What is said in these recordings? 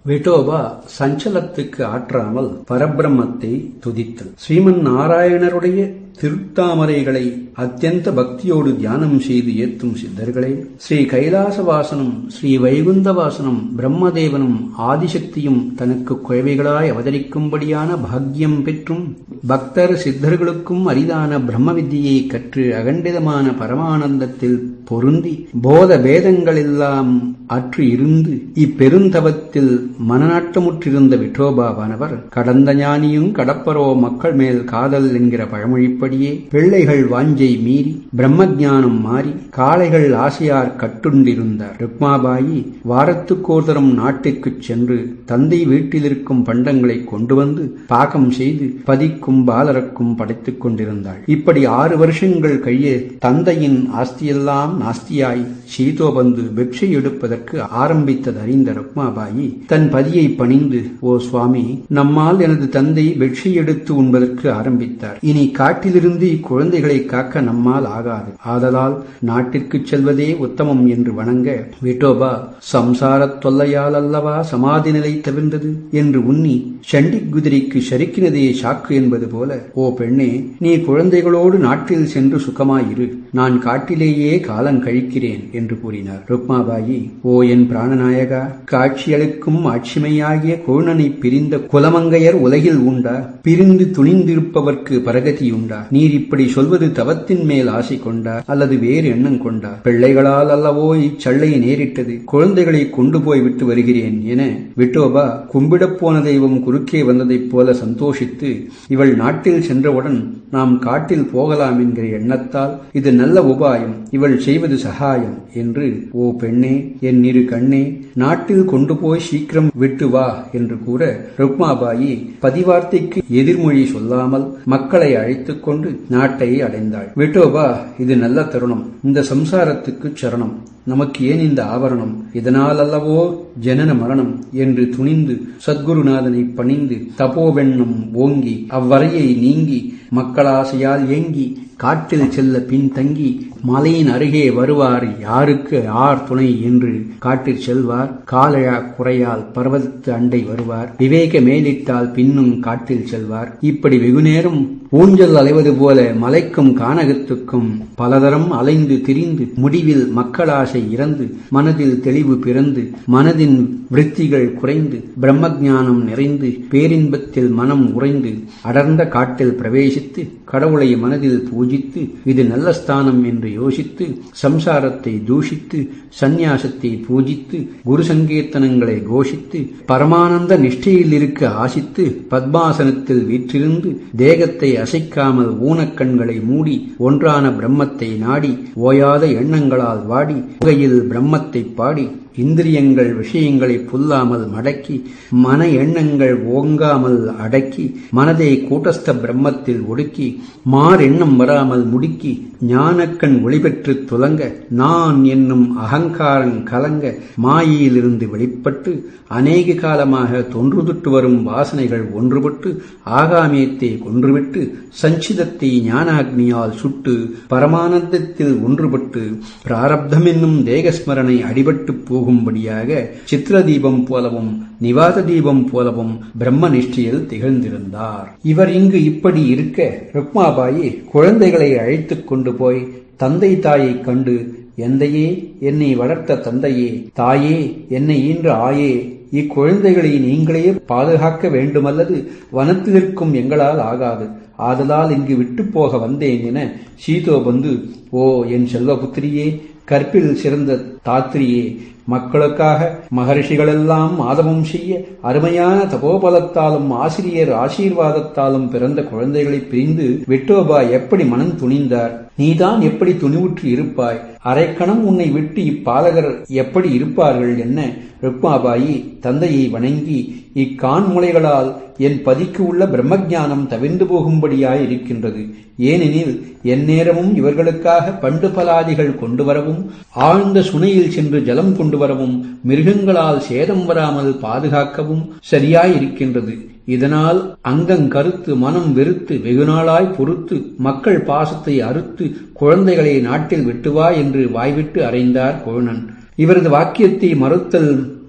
விட்டோபா சஞ்சலத்துக்கு ஆற்றாமல் பரபிரம்மத்தை துதித்தல். ஸ்ரீமன் நாராயணருடைய திருத்தாமரைகளை அத்தியந்த பக்தியோடு தியானம் செய்து ஏத்தும் சித்தர்களே, ஸ்ரீ கைலாசவாசனும் ஸ்ரீ வைகுந்தவாசனும் பிரம்மதேவனும் ஆதிசக்தியும் தனக்கு குழவைகளாய் அவதரிக்கும்படியான பாக்கியம் பெற்றும் பக்தர் சித்தர்களுக்கும் அரிதான பிரம்ம வித்தியை கற்று அகண்டிதமான பரமானந்தத்தில் பொருந்தி போத பேதங்களெல்லாம் அற்று இருந்து இப்பெருந்தவத்தில் மனநாட்டமுற்றிருந்த விட்டோபாவானவர் கடந்த ஞானியும் கடப்பரோ மக்கள் மேல் காதல் என்கிற பழமொழிப்படியே பிள்ளைகள் வாஞ்சை மீறி பிரம்மஜானம் மாறி காளைகள் ஆசையார் கட்டுண்டிருந்தார். ருக்மாபாயி வாரத்துக்கோர்தரம் நாட்டிற்குச் சென்று தந்தை வீட்டிலிருக்கும் பண்டங்களை கொண்டு வந்து பாகம் செய்து பதிக்கும் பாலருக்கும் படைத்துக் கொண்டிருந்தாள். இப்படி 6 வருஷங்கள் கழிய தந்தையின் ஆஸ்தியெல்லாம் நாஸ்தியாய் சீதோபந்து பிக்ஷை எடுப்பதற்கு ஆரம்பித்தது அறிந்த ருக்மாபாயி தன் பதியை பணிந்து, ஓ சுவாமி, நம்மால் எனது தந்தை பிக்ஷை எடுத்து உண்பதற்கு ஆரம்பித்தார். இனி காட்டிலிருந்து இக்குழந்தைகளை காக்க நம்மால் ஆகாது. ஆதலால் நாட்டிற்கு செல்வதே உத்தமம் என்று வணங்க விட்டோபா சம்சாரத் தொல்லையால் அல்லவா சமாதி நிலை தவிர்ந்தது என்று உண்ணி சண்டி குதிரைக்கு சறுக்கினதே சாக்கு என்பது போல, ஓ பெண்ணே, நீ குழந்தைகளோடு நாட்டில் சென்று சுகமாயிரு, நான் காட்டிலேயே காலம் கழிக்கிறேன் என்று கூறினார். ருக்மாபாயி, ஓ என் பிராணநாயகா, காட்சியளிக்கும் ஆட்சிமையாகிய கோணனை பிரிந்த குலமங்கையர் உலகில் உண்டா? பிரிந்து துணிந்திருப்பவர்க்கு பரகதியுண்டா? நீர் இப்படி சொல்வது தவத்தின் மேல் ஆசை கொண்டா அல்லது வேறு எண்ணம் கொண்டா? பிள்ளைகளால் அல்லவோ இச்சள்ளை நேரிட்டது, குழந்தைகளை கொண்டு போய் விட்டு வருகிறேன் என விட்டோபா கும்பிடப் போன தெய்வம் குறுக்கே வந்ததைப் போல சந்தோஷித்து, இவள் நாட்டில் சென்றவுடன் நாம் காட்டில் போகலாம் என்கிற எண்ணத்தால் இது நல்ல உபாயம், இவள் செய்வது சகாயம் என்று, ஓ பெண்ணே, என் இரு கண்ணே, நாட்டில் கொண்டு போய் சீக்கிரம் விட்டு வா என்று கூற ருக்மாபாயி பதிவார்த்தைக்கு எதிர்மொழி சொல்லாமல் மக்களை அழைத்துக் கொண்டு நாட்டை அடைந்தாள். விட்டோபா, இது நல்ல தருணம், இந்த சம்சாரத்துக்கு சரணம், நமக்கு ஏன் இந்த ஆவரணம், இதனால் அல்லவோ ஜனன மரணம் என்று துணிந்து சத்குருநாதனை பணிந்து தபோவெண்ணம் ஓங்கி அவ்வரையை நீங்கி மக்களாசையால் ஏங்கி காட்டில் செல்ல பின் தங்கி மலையின் அருகே வருவார் யாருக்கு யார் துணை என்று காட்டில் செல்வார். காலையா குறையால் பர்வதத்து அண்டை வருவார். விவேக மேலிட்டால் பின்னும் காட்டில் செல்வார். இப்படி வெகுநேரம் ஊஞ்சல் அலைவது போல மலைக்கும் கானகத்துக்கும் பலதரம் அலைந்து திரிந்து முடிவில் மக்களாசை இறந்து மனதில் தெளிவு பிறந்து மனதின் விருத்திகள் குறைந்து பிரம்மஞானம் நிறைந்து பேரின்பத்தில் மனம் உறைந்து அடர்ந்த காட்டில் பிரவேசித்து கடவுளை மனதில் பூஜித்து இது நல்ல ஸ்தானம் என்று யோசித்து சம்சாரத்தை தூஷித்து சந்நியாசத்தை பூஜித்து குரு சங்கீர்த்தனங்களை கோஷித்து பரமானந்த நிஷ்டையில் இருக்க ஆசித்து பத்மாசனத்தில் வீற்றிருந்து தேகத்தை அசைக்காமல் ஊனக்கண்களை மூடி ஒன்றான பிரம்மத்தை நாடி ஓயாத எண்ணங்களால் வாடி புகையில் பிரம்மத்தை பாடி இந்திரியங்கள் விஷயங்களை புல்லாமல் மடக்கி மன எண்ணங்கள் ஓங்காமல் அடக்கி மனதை கூட்டஸ்த பிரம்மத்தில் ஒடுக்கி மாறெண்ணம் வராமல் முடுக்கி ஞானக்கண் ஒளிபெற்று துலங்க நான் என்னும் அகங்காரம் கலங்க மாயிலிருந்து வெளிப்பட்டு அநேக காலமாக தொன்றுதுட்டு வரும் வாசனைகள் ஒன்றுபட்டு ஆகாமியத்தை கொன்றுவிட்டு சஞ்சிதத்தை ஞானாக்னியால் சுட்டு பரமானந்தத்தில் ஒன்றுபட்டு பிராரப்தம் என்னும் தேகஸ்மரணை அடிபட்டு போகும்படியாக சித்திர தீபம் போலவும் நிவாத தீபம் போலவும் பிரம்ம நிஷ்டையில் திகழ்ந்திருந்தார். இவர் இங்கு இப்படி இருக்க ருக்மாபாயி குழந்தைகளை அழைத்துக் கொண்டு போய் தந்தை தாயை கண்டு, எந்தையே, என்னை வளர்த்த தந்தையே, தாயே, என்னை ஈன்ற ஆயே, இக்குழந்தைகளை நீங்களே பாதுகாக்க வேண்டுமல்லது வனத்திலிருக்கும் எங்களால் ஆகாது. ஆதலால் இங்கு விட்டு போக வந்தேன் என சீதோபந்து, ஓ என் செல்வபுத்திரியே, கற்பில் சிறந்த தாத்திரியே, மக்களுக்காக மகரிஷிகளெல்லாம் ஆதவம் செய்ய அருமையான தபோபலத்தாலும் ஆசிரியர் ஆசீர்வாதத்தாலும் பிறந்த குழந்தைகளை பிரிந்து விட்டோபா எப்படி மனம் துணிந்தார்? நீதான் எப்படி துணிவுற்று இருப்பாய்? அரைக்கணம் உன்னை விட்டு இப்பாலகர் எப்படி இருப்பார்கள் என்ன? ருக்மாபாயி தந்தையை வணங்கி, இக்கான்முளைகளால் என் பதிக்கு உள்ள பிரம்மஞானம் தவிர்ந்து போகும்படியாய் இருக்கின்றது. ஏனெனில் எந்நேரமும் இவர்களுக்காக பண்டு பலாதிகள் கொண்டு வரவும் ஆழ்ந்த சுனையில் சென்று ஜலம் கொண்டு வரவும் மிருகங்களால் சேதம் வராமல் பாதுகாக்கவும் சரியாயிருக்கின்றது. இதனால் அங்கங்கருத்து மனம் வெறுத்து வெகுநாளாய் பொறுத்து மக்கள் பாசத்தை அறுத்து குழந்தைகளை நாட்டில் விட்டுவா என்று வாய்விட்டு அறைந்தார் கோணன். இவரது வாக்கியத்தை மறுத்தல்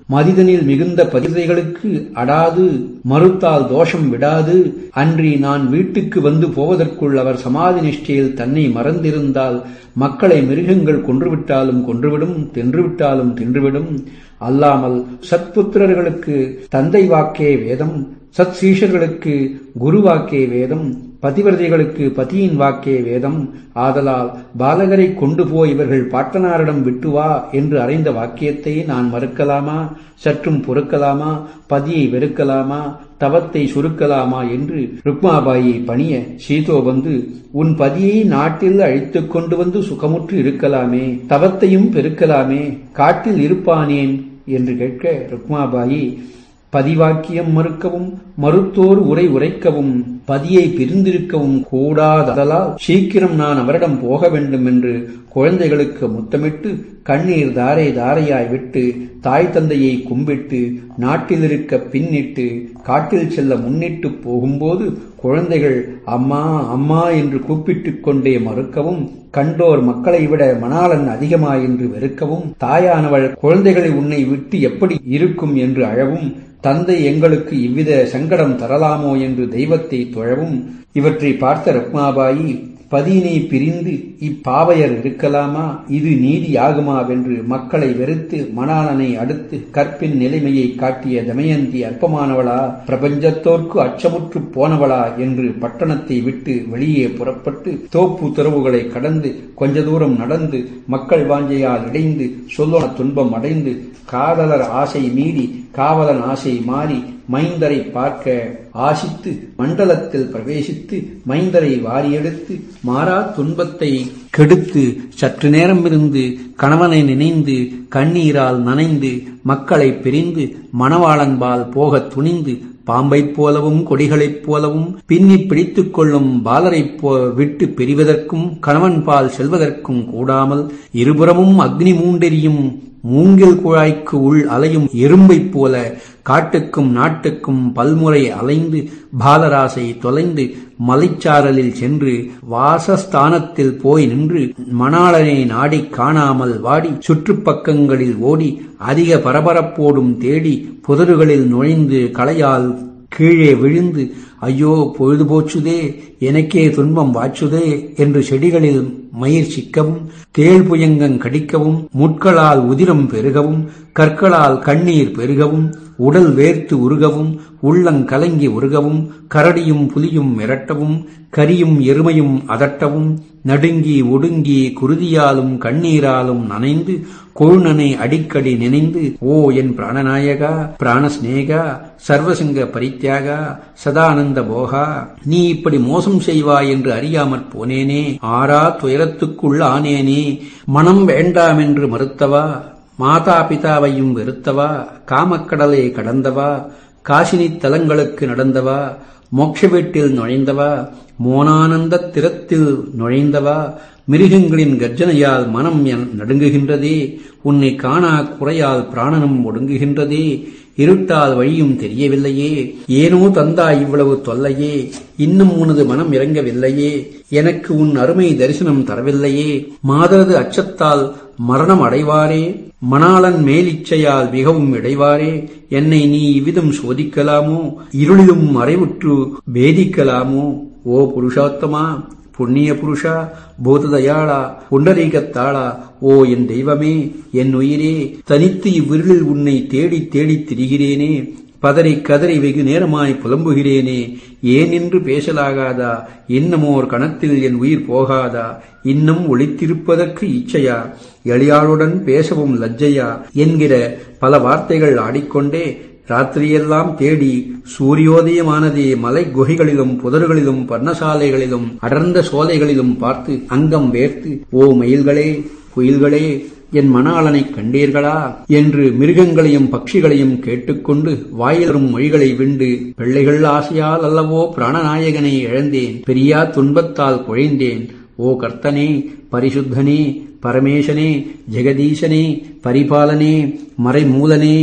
மதிதனில் மிகுந்த பதிதைகளுக்கு அடாது, மறுத்தால் தோஷம் விடாது. அன்றி நான் வீட்டுக்கு வந்து போவதற்குள் அவர் சமாதி நிஷ்டையில் தன்னை மறந்திருந்தால் மக்களை மிருகங்கள் கொன்றுவிட்டாலும் கொன்றுவிடும், தின்றுவிட்டாலும் தின்றுவிடும். அல்லாமல் சத்புத்திரர்களுக்கு தந்தை வாக்கே வேதம், சத் சீஷர்களுக்கு குரு வாக்கே வேதம், பதிவிரதைகளுக்கு பதியின் வாக்கே வேதம். ஆதலால் பாலகரை கொண்டு போய் இவர்கள் பாட்டனாரிடம் விட்டு வா என்று அறைந்த வாக்கியத்தை நான் மறுக்கலாமா? சற்றும் பொறுக்கலாமா? பதியை வெறுக்கலாமா? தவத்தை சுருக்கலாமா என்று ருக்மாபாயை பணிய சீதோ வந்து, உன் பதியை நாட்டில் அழைத்துக் கொண்டு வந்து சுகமுற்று இருக்கலாமே, தவத்தையும் பெருக்கலாமே, காட்டில் இருப்பானேன் என்று கேட்க ருக்மாபாயி, பதிவாக்கியம் மறுக்கவும் மறுத்தோர் உரை உரைக்கவும் பதியை பிரிந்திருக்கவும் கூடாதலால் சீக்கிரம் நான் அவரிடம் போக வேண்டும் என்று குழந்தைகளுக்கு முத்தமிட்டு கண்ணீர் தாரை தாரையாய் விட்டு தாய் தந்தையை கும்பிட்டு நாட்டிலிருக்க பின்னிட்டு காட்டில் செல்ல முன்னிட்டு போகும்போது குழந்தைகள் அம்மா அம்மா என்று கூப்பிட்டுக் கொண்டே மறுக்கவும், கண்டோர் மக்களை விட மணாளன் அதிகமாயென்று வெறுக்கவும், தாயானவள் குழந்தைகளை உன்னை விட்டு எப்படி இருக்கும் என்று அழவும், தந்தை எங்களுக்கு இவ்வித சங்கடம் தரலாமோ என்று தெய்வத்தை தொழவும், இவற்றை பார்த்த ருக்மாபாயி, பதியினை பிரிந்து இப்பாவையர் இருக்கலாமா? இது நீதி ஆகுமாவென்று மக்களை வெறுத்து மணாளனை அடுத்து கற்பின் நிலைமையை காட்டிய தமயந்தி அற்பமானவளா, பிரபஞ்சத்தோர்க்கு அச்சமுற்று போனவளா என்று பட்டணத்தை விட்டு வெளியே புறப்பட்டு தோப்பு துறவுகளை கடந்து கொஞ்ச தூரம் நடந்து மக்கள் வாஞ்சையால் இடைந்து சொல்லோன துன்பம் அடைந்து காதலர் ஆசை மீறி காவலன் ஆசை மாறி மைந்தரை பார்க்க ஆசித்து மண்டலத்தில் பிரவேசித்து மைந்தரை வாரியெடுத்து மாறா துன்பத்தை கெடுத்து சற்று நேரம் இருந்து கணவனை நினைந்து கண்ணீரால் நனைந்து மக்களை பிரிந்து மணவாளன்பால் போகத் துணிந்து பாம்பைப் போலவும் கொடிகளைப் போலவும் பின்னி பிடித்துக் கொள்ளும் பாலரைப் விட்டு பிரிவதற்கும் கணவன்பால் செல்வதற்கும் கூடாமல் இருபுறமும் அக்னி மூண்டெரியும் மூங்கில் குழாய்க்கு உள் அலையும் எறும்பைப் போல காட்டுக்கும் நாட்டுக்கும் பல்முறை அலைந்து பாலராசை தொலைந்து மலைச்சாரலில் சென்று வாசஸ்தானத்தில் போய் நின்று மணாளனை நாடி காணாமல் வாடி சுற்றுப்பக்கங்களில் ஓடி அதிக பரபரப்போடும் தேடி புதறுகளில் நுழைந்து களையால் கீழே விழுந்து ஐயோ பொழுது போச்சுதே, எனக்கே துன்பம் வாச்சுதே என்று செடிகளில் மயிர் சிக்கவும் தேள் புயங்கங் கடிக்கவும் முட்களால் உதிரம் பெருகவும் கற்களால் கண்ணீர் பெருகவும் உடல் வேர்த்து உருகவும் உள்ளங்கலங்கி உருகவும் கரடியும் புலியும் மிரட்டவும் கரியும் எருமையும் அதட்டவும் நடுங்கி ஒடுங்கி குருதியாலும் கண்ணீராலும் நனைந்து கொழுநனை அடிக்கடி நினைந்து, ஓ என் பிராணநாயகா பிராணஸ்நேகா சர்வசங்க பரித்யாகா சதானந்த போகா, நீ இப்படி மோசம் செய்வாய் என்று அறியாமற் போனேனே, ஆறா துயரத்துக்குள் ஆனேனே, மனம் வேண்டாமென்று மறுத்தவா, மாதா பிதாவையும் வெறுத்தவா, காமக்கடலை கடந்தவா, காசினி தலங்களுக்கு நடந்தவா, மோட்ச வீட்டில் நுழைந்தவா, மோனானந்த திறத்தில் நுழைந்தவா, மிருகங்களின் கர்ஜனையால் மனம் நடுங்குகின்றதே, உன்னை காணா குறையால் பிராணனும் ஒடுங்குகின்றதே, இருட்டால் வழியும் தெரியவில்லையே, ஏனோ தந்தாய் இவ்வளவு தொல்லையே, இன்னும் உனது மனம் இறங்கவில்லையே, எனக்கு உன் அருமை தரிசனம் தரவில்லையே, மாதரது அச்சத்தால் மரணம் அடைவாரே, மணாளன் மேலிச்சையால் மிகவும் இடைவாரே, என்னை நீ இவ்விதம் சோதிக்கலாமோ, இருளிலும் மறைவுற்று பேதிக்கலாமோ? ஓ புருஷோத்தமா, புண்ணிய புருஷா, பூததயாளா, புண்டரீகத்தாளா, ஓ என் தெய்வமே, என் உயிரே, தனித்து இவ்விருளில் உன்னை தேடி தேடித் திரிகிறேனே, பதறி கதறி வெகு நேரமாய் புலம்புகிறேனே, ஏன் என்று பேசலாகாதா, இன்னமோர் கணத்தில் என் உயிர் போகாதா, இன்னும் ஒளித்திருப்பதற்கு இச்சையா, எளியாளுடன் பேசவும் லஜ்ஜையா என்கிற பல வார்த்தைகள் ஆடிக்கொண்டே ராத்திரியெல்லாம் தேடி சூரியோதயமானதே மலை குகைகளிலும் புதர்களிலும் பர்ணசாலைகளிலும் அடர்ந்த சோலைகளிலும் பார்த்து அங்கம் வேர்த்து, ஓ மயில்களே குயில்களே, என் மணாளனைக் கண்டீர்களா என்று மிருகங்களையும் பட்சிகளையும் கேட்டுக்கொண்டு வாயிலரும் மொழிகளை விண்டு, பிள்ளைகள் ஆசையால் அல்லவோ பிராணநாயகனை இழந்தேன், பெரியா துன்பத்தால் குழைந்தேன், ஓ கர்த்தனே பரிசுத்தனே பரமேசனே ஜெகதீசனே பரிபாலனே மறைமூலனே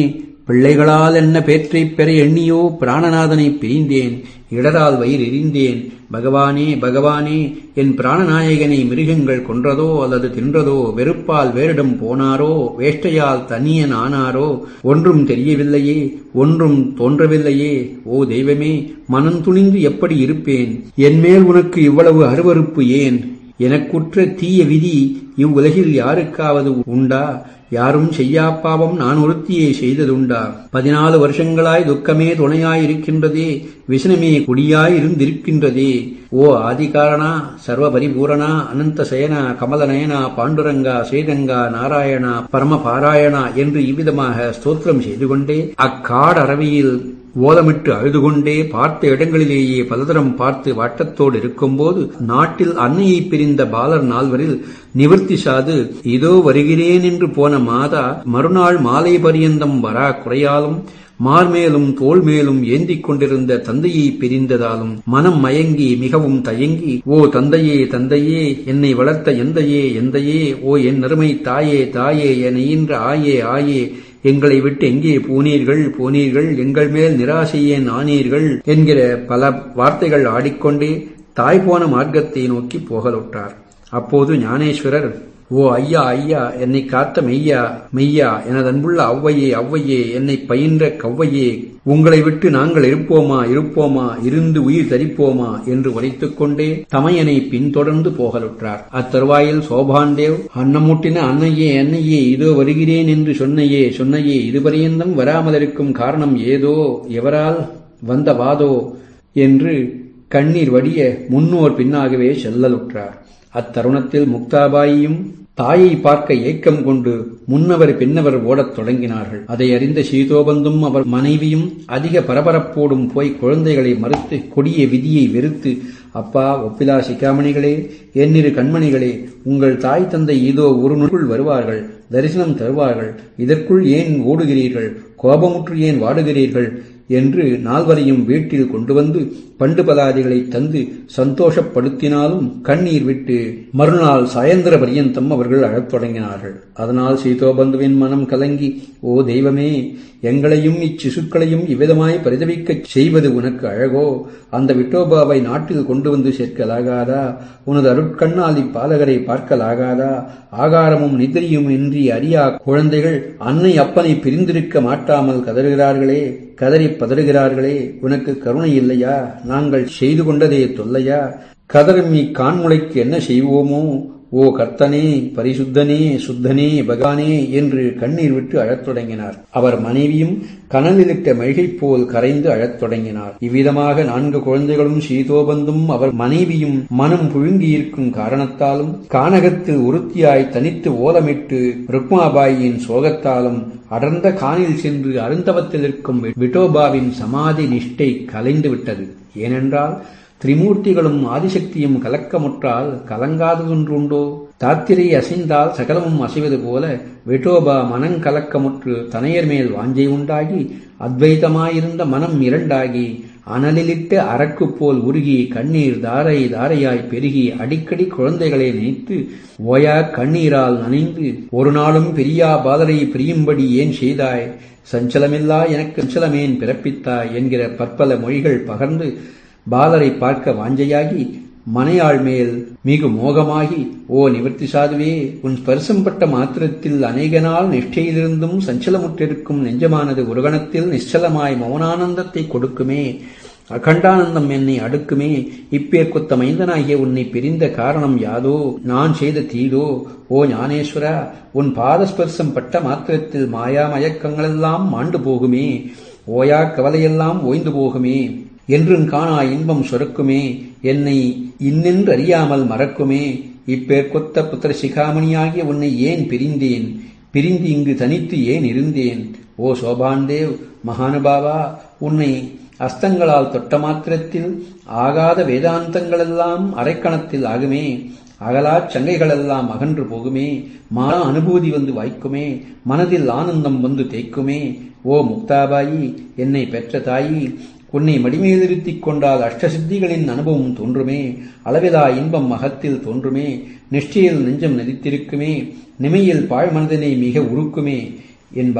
பிள்ளைகளால் என்ன பேற்றைப் பெற எண்ணியோ பிராணநாதனை பிரிந்தேன், இடரால் வயிறு எரிந்தேன். பகவானே பகவானே, என் பிராணநாயகனை மிருகங்கள் கொன்றதோ அல்லது தின்றதோ, வெறுப்பால் வேறிடம் போனாரோ, வேஷ்டையால் தனியன் ஆனாரோ, ஒன்றும் தெரியவில்லையே, ஒன்றும் தோன்றவில்லையே. ஓ தெய்வமே, மனம் துணிந்து எப்படி இருப்பேன்? என்மேல் உனக்கு இவ்வளவு அருவருப்பு ஏன்? எனக்குற்ற தீய விதி இவ்வுலகில் யாருக்காவது உண்டா? யாரும் செய்யா பாவம் நான் ஒருத்தியே செய்ததுண்டா? 14 வருஷங்களாய் துக்கமே துணையாயிருக்கின்றதே, விசனமே குடியாயிருந்திருக்கின்றதே. ஓ ஆதிகாரணா, சர்வ பரிபூரணா, அனந்த சயனா, கமலநயனா, பாண்டுரங்கா, ஸ்ரீரங்கா, நாராயணா, பரம பாராயணா என்று இவ்விதமாக ஸ்தோத்திரம் செய்து கொண்டே அக்காடரவியில் ஓலமிட்டு அழுதுகொண்டே பார்த்த இடங்களிலேயே பலதரம் பார்த்து வாட்டத்தோடு இருக்கும்போது நாட்டில் அன்னையை பிரிந்த பாலர் 4வரில் நிவர்த்தி சாது இதோ வருகிறேன் என்று போன மாதா மறுநாள் மாலை பரியந்தம் வரா குறையாலும் மார்மேலும் தோல் மேலும் ஏந்திக் கொண்டிருந்த தந்தையை பிரிந்ததாலும் மனம் மயங்கி மிகவும் தயங்கி, ஓ தந்தையே தந்தையே, என்னை வளர்த்த எந்தையே எந்தையே, ஓ என் அருமை தாயே தாயே, என ஈன்ற ஆயே ஆயே, எங்களை விட்டு எங்கே போனீர்கள் போனீர்கள், எங்கள் மேல் நிராசையேன் ஆனீர்கள் என்கிற பல வார்த்தைகள் ஆடிக்கொண்டே தாய் போன மார்க்கத்தை நோக்கி போகலுற்றார். அப்போது ஞானேஸ்வரர், ஓ ஐயா ஐயா, என்னை காத்த மெய்யா மெய்யா, எனது அன்புள்ள ஔவையே ஔவையே, என்னை பயின்ற கவ்வையே, உங்களை விட்டு நாங்கள் இருப்போமா இருப்போமா, இருந்து உயிர் தரிப்போமா என்று உரைத்துக் கொண்டே தமையனை பின்தொடர்ந்து போகலுற்றார். அத்தருவாயில் சோபான்தேவ், அன்னமூட்டின அன்னையே அன்னையே, இதோ வருகிறேன் என்று சொன்னையே சொன்னையே, இதுபரியந்தம் வராமலிருக்கும் காரணம் ஏதோ, எவரால் வந்த வாதோ என்று கண்ணீர் வடிய முன்னோர் பின்னாகவே செல்லலுற்றார். அத்தருணத்தில் முக்தாபாயியும் தாயை பார்க்க ஏக்கம் கொண்டு முன்னவர் பின்னவர் ஓடத் தொடங்கினார்கள். அதை அறிந்த சீதோபந்தும் அவர் மனைவியும் அதிக பரபரப்போடும் போய் குழந்தைகளை மறுத்து கொடிய விதியை வெறுத்து, அப்பா ஒப்பிலா சிகாமணிகளே, என்னிரு கண்மணிகளே, உங்கள் தாய் தந்தை இதோ ஒரு நொடிக்குள் வருவார்கள், தரிசனம் தருவார்கள், இதற்குள் ஏன் ஓடுகிறீர்கள், கோபமுற்று ஏன் வாடுகிறீர்கள் என்று 4வரையும் வீட்டில் கொண்டு வந்து பண்டு பலாதிகளை தந்து சந்தோஷப்படுத்தினாலும் கண்ணீர் விட்டு மறுநாள் சாயந்திர பரியந்தம் அவர்கள் அழத் தொடங்கினார்கள். அதனால் சீதோபந்துவின் மனம் கலங்கி, ஓ தெய்வமே, எங்களையும் இச்சிசுக்களையும் இவ்விதமாய் பரிதவிக்கச் செய்வது உனக்கு அழகோ? அந்த விட்டோபாவை நாட்டில் கொண்டு வந்து சேர்க்கலாகாதா? உனது அருட்கண்ணால் இப்பாலகரை பார்க்கலாகாதா? ஆகாரமும் நிதிரியும் இன்றி அறியா குழந்தைகள் அன்னை அப்பனை பிரிந்திருக்க மாட்டாமல் கதறுகிறார்களே, கதறி பதறுகிறார்களே, உனக்கு கருணை இல்லையா? நாங்கள் செய்து கொண்டதே தொல்லையா? கதறும் இக்கான்முளைக்கு என்ன செய்வோமோ? ஓ கர்த்தனே, பரிசுத்தனே, சுத்தனே, பகவானே என்று கண்ணீர் விட்டு அழத் தொடங்கினார். அவர் மனைவியும் கனலிலிட்ட மெழுகை போல் கரைந்து அழத் தொடங்கினார். இவ்விதமாக 4 குழந்தைகளும் சீதோபந்தும் அவர் மனைவியும் மனம் புழுங்கியிருக்கும் காரணத்தாலும் கானகத்தில் உறுத்தியாய் தனித்து ஓலமிட்டு ருக்மாபாயின் சோகத்தாலும் அடர்ந்த கானில் சென்று அருந்தவத்தில் இருக்கும் விட்டோபாவின் சமாதி நிஷ்டை கலைந்து விட்டது. ஏனென்றால் திரிமூர்த்திகளும் ஆதிசக்தியும் கலக்கமுற்றால் கலங்காததொன்றுண்டோ? தாத்திரை அசைந்தால் சகலமும் அசைவது போல விட்டோபா மனங்கலக்கமுற்று தனையர் மேல் வாஞ்சை உண்டாகி அத்வைதமாயிருந்த மனம் இரண்டாகி அனலிலிட்ட அரக்கு போல் உருகி கண்ணீர் தாரை தாரையாய் பெருகி அடிக்கடி குழந்தைகளை நினைத்து ஓயா கண்ணீரால் நனைந்து, ஒரு நாளும் பெரியா பாதரை பிரியும்படி ஏன் செய்தாய்? சஞ்சலமில்லா எனக்கு சஞ்சலமேன் பிறப்பித்தாய் என்கிற பற்பல மொழிகள் பகர்ந்து பாலரை பார்க்க வாஞ்சையாகி மனையாள் மேல் மிகு மோகமாகி, ஓ நிவர்த்தி சாதுவே, உன் ஸ்பர்சம் பட்ட மாத்திரத்தில் அநேக நாள் நிஷ்டையிலிருந்தும் சஞ்சலமுற்றிருக்கும் நெஞ்சமானது ஒரு கணத்தில் நிச்சலமாய் மௌனானந்தத்தை கொடுக்குமே, அகண்டானந்தம் என்னை அடுக்குமே. இப்பேற்கொத்த மைந்தனாகிய உன்னை பிரிந்த காரணம் யாதோ? நான் செய்த தீதோ? ஓ ஞானேஸ்வரா, உன் பாதஸ்பர்சம் பட்ட மாத்திரத்தில் மாயா மயக்கங்களெல்லாம் மாண்டு போகுமே, ஓயா கவலையெல்லாம் ஓய்ந்து போகுமே, என்றும் காணா இன்பம் சுரக்குமே, என்னை இன்னென்று அறியாமல் மறக்குமே. இப்பேற்கொத்த புத்திர சிகாமணியாகிய உன்னை ஏன் பிரிந்தேன்? பிரிந்து இங்கு தனித்து ஏன் இருந்தேன்? ஓ சோபான்தேவ் மகானுபாவா, உன்னை அஸ்தங்களால் தொட்ட மாத்திரத்தில் ஆகாத வேதாந்தங்களெல்லாம் அரைக்கணத்தில் ஆகுமே, அகலாச் சங்கைகளெல்லாம் அகன்று போகுமே, மான அனுபூதி வந்து வாய்க்குமே, மனதில் ஆனந்தம் வந்து தேய்க்குமே. ஓ முக்தாபாயி, என்னை பெற்ற தாயி, உன்னை மடிமேலிருத்திக் கொண்டால் அஷ்டசித்திகளின் அனுபவம் தோன்றுமே, அளவிலா இன்பம் மகத்தில் தோன்றுமே, நிஷ்டையில் நெஞ்சம் நெறித்திருக்குமே, நிமையில் பாழ்மனதனை மிக உருக்குமே என்பார்.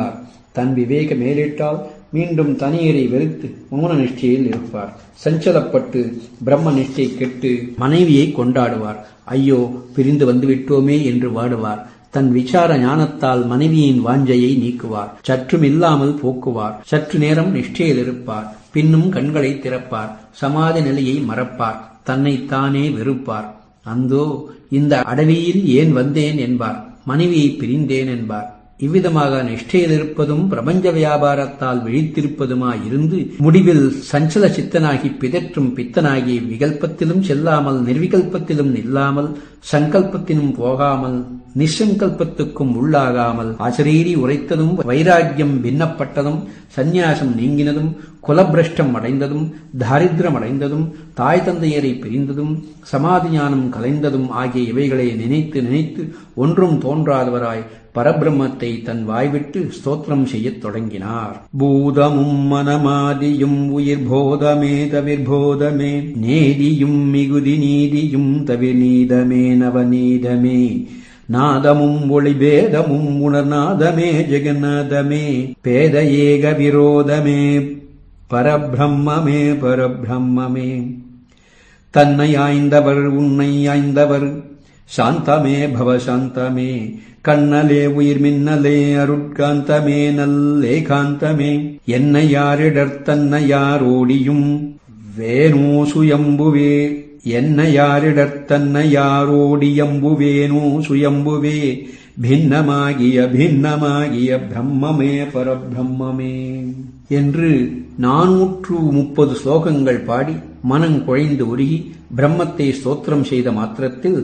தன் விவேக மேலிட்டால் மீண்டும் தனியரை வெறுத்து மௌன நிஷ்டையில் இருப்பார். சஞ்சலப்பட்டு பிரம்ம நிஷ்டை கெட்டு மனைவியை கொண்டாடுவார். ஐயோ, பிரிந்து வந்துவிட்டோமே என்று வாடுவார். தன் விசார ஞானத்தால் மனைவியின் வாஞ்சையை நீக்குவார். சற்றும் இல்லாமல் போக்குவார். சற்று நேரம் நிஷ்டையில் இருப்பார். பின்னும் கண்களை திறப்பார். சமாதி நிலையை மறப்பார். தன்னைத்தானே வெறுப்பார். அந்தோ, இந்த அடவியில் ஏன் வந்தேன் என்பார். மனைவியை பிரிந்தேன் என்பார். இவ்விதமாக நிஷ்டையில் இருப்பதும் பிரபஞ்ச வியாபாரத்தால் விழித்திருப்பதுமாயிருந்து முடிவில் சஞ்சல சித்தனாகி பிதற்றும் பித்தனாகி விகல்பத்திலும் செல்லாமல் நிர்விகல்பத்திலும் நில்லாமல் சங்கல்பத்தினும் போகாமல் நிசங்கல்பத்துக்கும் உள்ளாகாமல் அசரீரி உரைத்ததும் வைராக்கியம் பின்னப்பட்டதும் சந்நியாசம் நீங்கினதும் குலபிரஷ்டம் அடைந்ததும் தாரித்திரம் அடைந்ததும் தாய் தந்தையரை பிரிந்ததும் சமாதி ஞானம் கலைந்ததும் ஆகிய இவைகளை நினைத்து நினைத்து ஒன்றும் தோன்றாதவராய் பரபிரம்மத்தை தன் வாய்விட்டு ஸ்தோத்திரம் செய்யத் தொடங்கினார். பூதமும் மனமாதியும் உயிர் போதமே தவிர்போதமே நேதியும் மிகுதி நீதியும் தவிர் நீதமே நவநீதமே நாதமும் ஒளிபேதமும் உணர்நாதமே ஜெகநாதமே பேத ஏக விரோதமே பரபிரம்மமே பரபிரம்மமே தன்னை ஆய்ந்தவர் உன்னை ஆய்ந்தவர் சாந்தமே பவசாந்தமே கண்ணலே உயிர் மின்னலே அருட்காந்தமே நல்லேகாந்தமே என்னை யாரிடர் தன்னை யாரோடியும் வேணோ சுயம்புவே என்னை யாரிடர் தன்னை யாரோடியம்புவேனோ சுயம்புவே பின்னமாகிய பின்னமாகிய பிரம்மமே பரபிரம்மமே என்று 430 ஸ்லோகங்கள் பாடி மனம் குழைந்து உருகி பிரம்மத்தை ஸ்தோத்திரம் செய்த மாத்திரத்தில்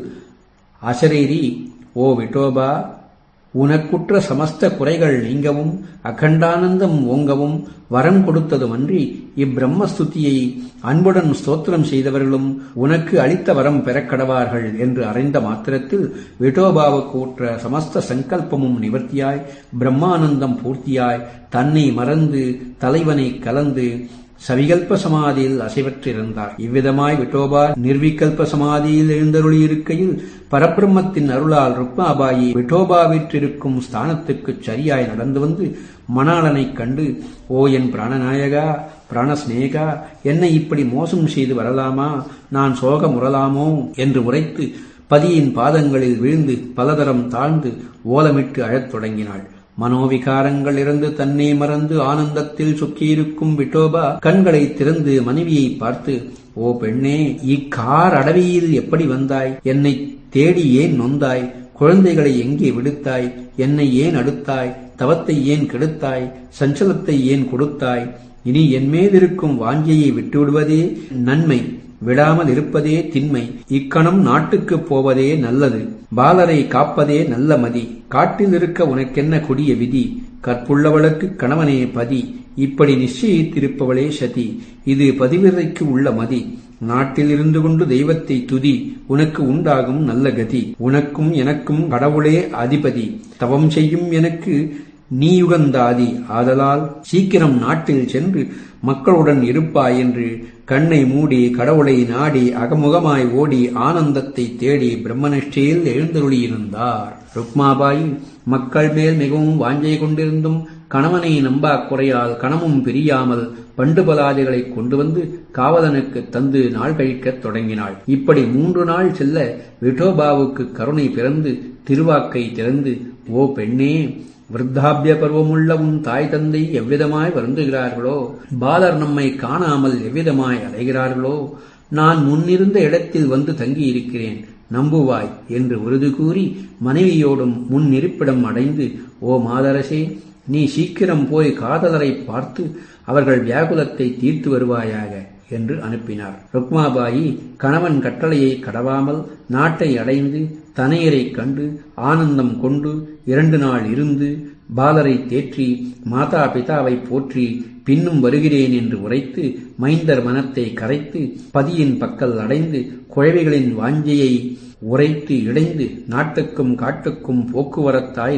அசரீரி, ஓ விட்டோபா, உனக்குற்ற சமஸ்த குறைகள் நீங்கவும் அகண்டானந்தம் ஓங்கவும் வரம் கொடுத்ததுமன்றி இப்பிரம்மஸ்துதியை அன்புடன் ஸ்தோத்திரம் செய்தவர்களும் உனக்கு அளித்த வரம் பெறக்கடவார்கள் என்று அறிந்த மாத்திரத்தில் விட்டோபாவுக்கு உற்ற சமஸ்த சங்கல்பமும் நிவர்த்தியாய் பிரம்மானந்தம் பூர்த்தியாய் தன்னை மறந்து தலைவனை கலந்து சவிகல்ப சமாதியில் அசைவற்றிருந்தார். இவ்விதமாய் விட்டோபா நிர்விகல்ப சமாதியில் எழுந்தருளி இருக்கையில் பரபிரம்மத்தின் அருளால் ருக்மாபாயி விட்டோபாவிற்றிருக்கும் ஸ்தானத்துக்குச் சரியாய் நடந்து வந்து மணாளனைக் கண்டு, ஓ என் பிராணநாயகா, பிராணஸ்நேகா, என்னை இப்படி மோசம் செய்து வரலாமா? நான் சோக முறலாமோ என்று உரைத்து பதியின் பாதங்களில் வீழ்ந்து பலதரம் தாழ்ந்து ஓலமிட்டு அழத் தொடங்கினாள். மனோவிகாரங்கள் இருந்து தன்னை மறந்து ஆனந்தத்தில் சொக்கியிருக்கும் விட்டோபா கண்களை திறந்து மனைவியை பார்த்து, ஓ பெண்ணே, இக்கார் அடவியில் எப்படி வந்தாய்? என்னை தேடி ஏன் நொந்தாய்? குழந்தைகளை எங்கே விடுத்தாய்? என்னை ஏன் அடுத்தாய்? தவத்தை ஏன் கெடுத்தாய்? சஞ்சலத்தை ஏன் கொடுத்தாய்? இனி என்மேலிருக்கும் வாஞ்சையை விட்டுவிடுவதே நன்மை, விடாமல் இருப்பதே திண்மை. இக்கணம் நாட்டுக்குப் போவதே நல்லது. பாலரை காப்பதே நல்ல மதி. காட்டில் இருக்க உனக்கென்ன கொடிய விதி? கற்புள்ளவளுக்கு கணவனே பதி. இப்படி நிச்சயித்திருப்பவளே சதி. இது பதிவிரைக்கு உள்ள மதி. நாட்டில் இருந்து கொண்டு தெய்வத்தை துதி. உனக்கு உண்டாகும் நல்ல கதி. உனக்கும் எனக்கும் கடவுளே அதிபதி. தவம் செய்யும் எனக்கு நீ யுகந்தாதி. ஆதலால் சீக்கிரம் நாட்டில் சென்று மக்களுடன் இருப்பாய் என்று கண்ணை மூடி கடவுளை நாடி அகமுகமாய் ஓடி ஆனந்தத்தை தேடி பிரம்மனிஷ்டையில் எழுந்தருளியிருந்தார். ருக்மாபாய் மக்கள் மேல் மிகவும் வாஞ்சை கொண்டிருந்தும் கணவனை நம்பா குறையால் கணமும் பிரியாமல் பண்டுபலாதிகளை கொண்டு வந்து காவலனுக்கு தந்து நாள் கழிக்கத் தொடங்கினாள். இப்படி 3 நாள் செல்ல விட்டோபாவுக்கு கருணை பிறந்து திருவாக்கை திறந்து, ஓ பெண்ணே, விருத்தாபிய பருவமுள்ள உன் தாய் தந்தை எவ்விதமாய் வருந்துகிறார்களோ, பாலர் நம்மை காணாமல் எவ்விதமாய் அலைகிறார்களோ, நான் முன்னிருந்த இடத்தில் வந்து தங்கியிருக்கிறேன், நம்புவாய் என்று உறுதி கூறி மனைவியோடும் முன்னிருப்பிடம் அடைந்து, ஓ மாதரசே, நீ சீக்கிரம் போய் காதலரை பார்த்து அவர்கள் வியாகுலத்தை தீர்த்து வருவாயாக என்று அனுப்பினார். ருக்மாபாயி கணவன் கட்டளையை கடவாமல் நாட்டை அடைந்து தனையரை கண்டு ஆனந்தம் கொண்டு 2 நாள் இருந்து பாலரை தேற்றி மாதா பிதாவை போற்றி பின்னும் வருகிறேன் என்று உரைத்து மைந்தர் மனத்தை கரைத்து பதியின் பக்கல் அடைந்து குழவைகளின் வாஞ்சையை உரைத்து இடைந்து நாட்டுக்கும் காட்டுக்கும் போக்குவரத்தாய்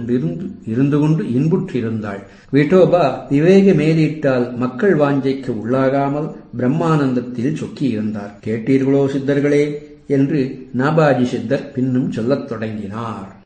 இருந்து கொண்டு இன்புற்றிருந்தாள். விட்டோபா விவேக மேலிட்டால் மக்கள் வாஞ்சைக்கு உள்ளாகாமல் பிரம்மானந்தத்தில் சொக்கியிருந்தார். கேட்டீர்களோ சித்தர்களே என்று நாபாஜி சித்தர் பின்னும் சொல்லத் தொடங்கினார்.